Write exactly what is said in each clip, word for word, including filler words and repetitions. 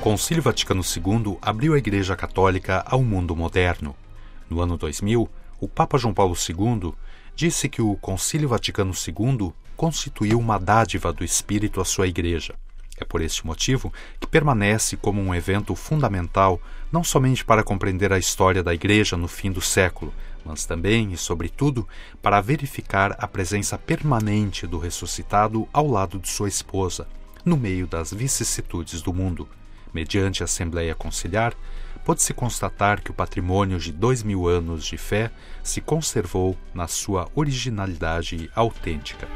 Concílio Vaticano segundo abriu a Igreja Católica ao mundo moderno. No ano dois mil, o Papa João Paulo segundo disse que o Concílio Vaticano segundo constituiu uma dádiva do Espírito à sua Igreja. É por este motivo que permanece como um evento fundamental não somente para compreender a história da Igreja no fim do século, mas também e, sobretudo, para verificar a presença permanente do ressuscitado ao lado de sua esposa, no meio das vicissitudes do mundo. Mediante a Assembleia Conciliar, pode-se constatar que o patrimônio de dois mil anos de fé se conservou na sua originalidade autêntica.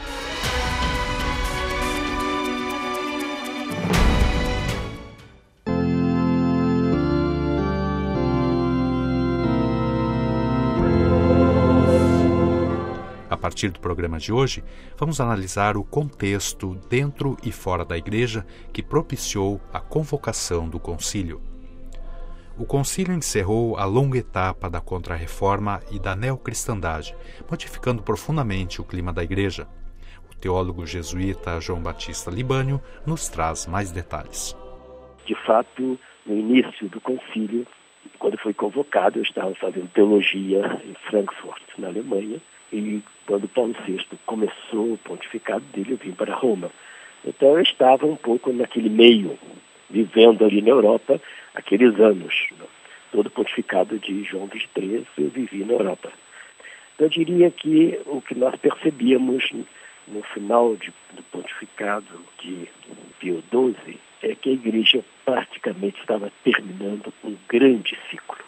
A partir do programa de hoje, vamos analisar o contexto dentro e fora da Igreja que propiciou a convocação do concílio. O concílio encerrou a longa etapa da Contra-Reforma e da neocristandade, modificando profundamente o clima da Igreja. O teólogo jesuíta João Batista Libânio nos traz mais detalhes. De fato, no início do concílio, quando foi convocado, eu estava fazendo teologia em Frankfurt, na Alemanha, e quando Paulo sexto começou o pontificado dele, eu vim para Roma. Então eu estava um pouco naquele meio, vivendo ali na Europa, aqueles anos. Né? Todo o pontificado de João vinte e três eu vivi na Europa. Então eu diria que o que nós percebíamos no final de, do pontificado de Pio doze é que a Igreja praticamente estava terminando um grande ciclo,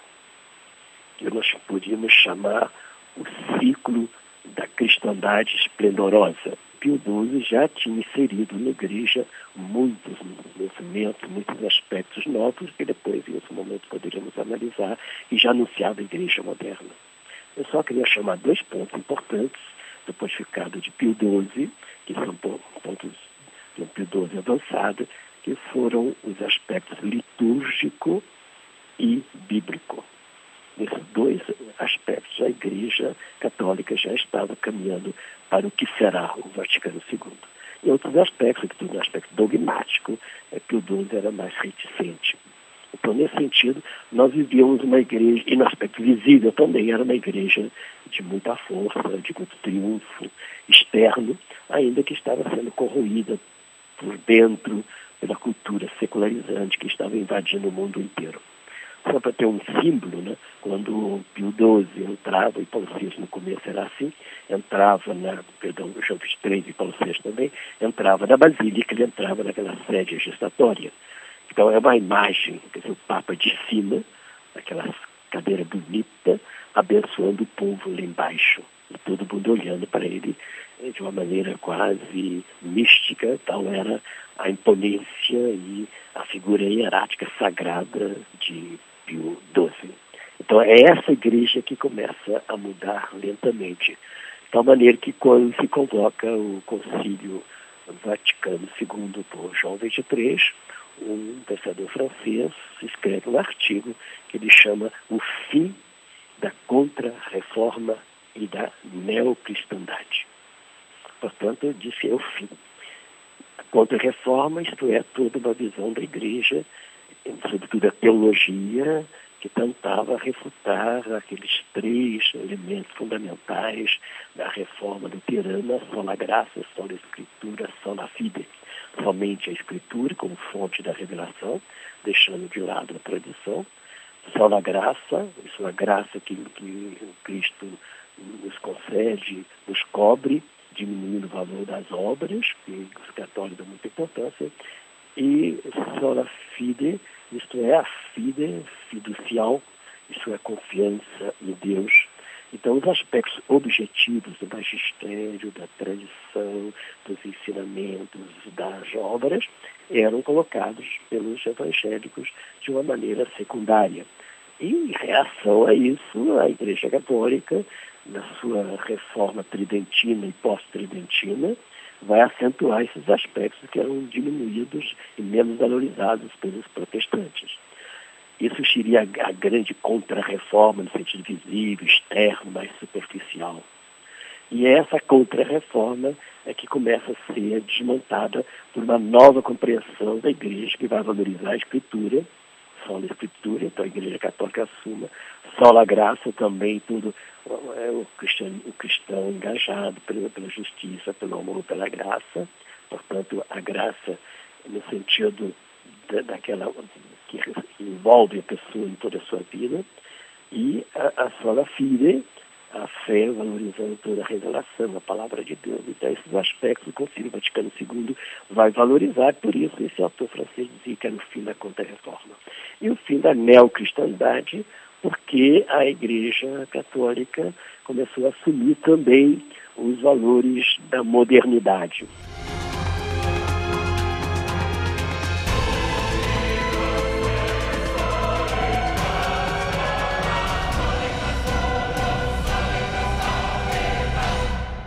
que nós podíamos chamar o ciclo da cristandade esplendorosa. Pio doze já tinha inserido na Igreja muitos movimentos, muitos aspectos novos que depois, em outro momento, poderíamos analisar, e já anunciava a Igreja moderna. Eu só queria chamar dois pontos importantes do pontificado de Pio doze, que são pontos de Pio doze avançado, que foram os aspectos litúrgico e bíblico. Nesses dois aspectos, a Igreja Católica já estava caminhando para o que será o Vaticano segundo. Em outros aspectos, que no aspecto dogmático, é que o doze era mais reticente. Então, nesse sentido, nós vivíamos uma igreja, e no aspecto visível também, era uma igreja de muita força, de muito triunfo externo, ainda que estava sendo corroída por dentro pela cultura secularizante que estava invadindo o mundo inteiro. Só para ter um símbolo, né? Quando Pio doze entrava, e Paulo sexto no começo era assim, entrava na, perdão, João vinte e três e Paulo sexto também, entrava na Basílica, ele entrava naquela sede gestatória. Então é uma imagem, quer dizer, o Papa de cima, aquela cadeira bonita, abençoando o povo lá embaixo, e todo mundo olhando para ele de uma maneira quase mística. Tal era a imponência e a figura hierática sagrada de Pio doze. Então é essa igreja que começa a mudar lentamente, de tal maneira que quando se convoca o Concílio Vaticano segundo por João vinte e três, um pensador francês escreve um artigo que ele chama O Fim da Contra-Reforma e da Neocristandade. Portanto, diz que é o fim. A Contra-Reforma, isto é, toda uma visão da Igreja, sobretudo a teologia, que tentava refutar aqueles três elementos fundamentais da reforma luterana: sola graça, sola escritura, sola fide. Somente a Escritura como fonte da revelação, deixando de lado a tradição. Sola graça, isso é a graça que, que Cristo nos concede, nos cobre, diminuindo o valor das obras, que os católicos dão muita importância. E sola fide, isto é a fide fiducial, isso é a confiança em Deus. Então, os aspectos objetivos do magistério, da tradição, dos ensinamentos, das obras, eram colocados pelos evangélicos de uma maneira secundária. E, em reação a isso, a Igreja Católica, na sua reforma tridentina e pós-tridentina, vai acentuar esses aspectos que eram diminuídos e menos valorizados pelos protestantes. Isso seria a grande contra-reforma no sentido visível, externo, mais superficial. E essa contra-reforma é que começa a ser desmontada por uma nova compreensão da Igreja, que vai valorizar a Escritura, sola Escritura, então a Igreja Católica assuma, sola graça também, tudo, é, o, cristão, o cristão engajado pela, pela justiça, pelo amor, pela graça, portanto, a graça no sentido da, daquela que envolve a pessoa em toda a sua vida, e a, a sola fide, a fé valorizando toda a revelação, a palavra de Deus. Então, esses aspectos o Concílio Vaticano segundo vai valorizar, por isso esse autor francês dizia que era o fim da Contra-Reforma. E o fim da neocristandade, porque a Igreja Católica começou a assumir também os valores da modernidade.